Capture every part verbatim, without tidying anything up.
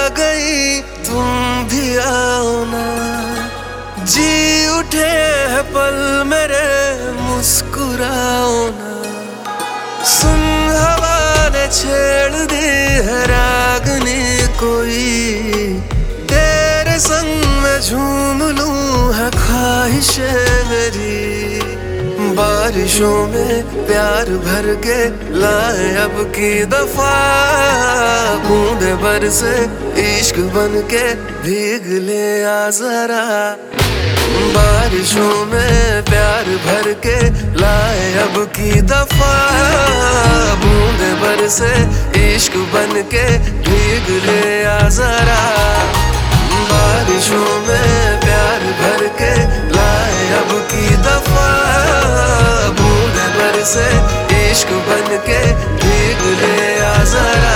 गई तुम भी आओ ना, जी उठे हैं पल मेरे मुस्कुराओ ना। सुन हवा ने छेड़ दी है रागनी कोई, तेरे संग में झूम लूं है ख्वाहिशें मेरी। बारिशों में प्यार भर के लाए अब की दफा, बूंदे बरसे इश्क बन के भीग ले आ जरा। बारिशों में प्यार भर के लाए अब की दफा, बूंदे बरसे इश्क बन के भीग ले आ जरा। बारिशों में प्यार भर के लाए अब की दफा, बूंदे बरसे इश्क बन के भीग ले आ जरा।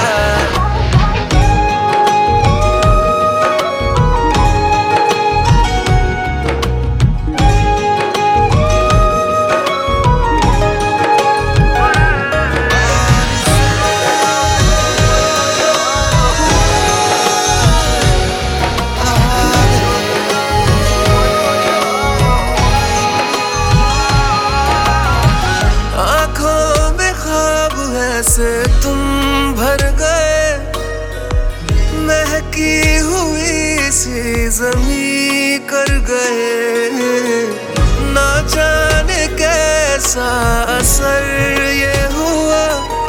से तुम भर गए, महकी हुई सी जमी कर गए। ना जाने कैसा असर ये हुआ,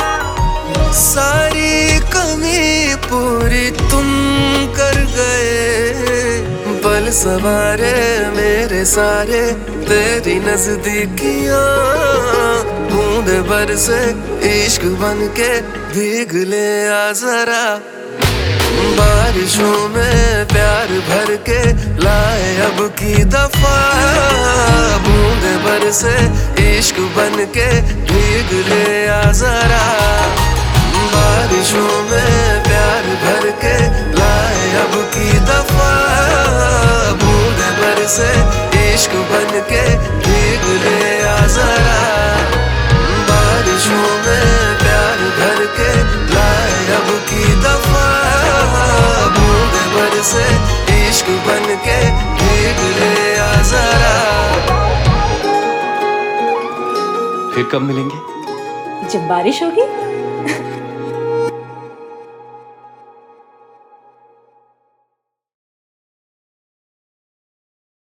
सारी कमी पूरी तुम कर गए। पल सवारे मेरे सारे तेरी नजदीकियां, बूंदे बरसे इश्क बन के भीग ले आ जरा। बारिशों में प्यार भर के लाए अब की दफा, बूंदे बरसे इश्क बन के भीग ले आ जरा। बारिशों में प्यार भर के लाए अब की दफा, बूंदे बरसे इश्क बन के भीग ले आ जरा। बारिशों में प्यार भर के लाए अब की दफा, बूंदे बरसे इश्क बन के भीग ले आ जरा। फिर कब मिलेंगे? जब बारिश होगी।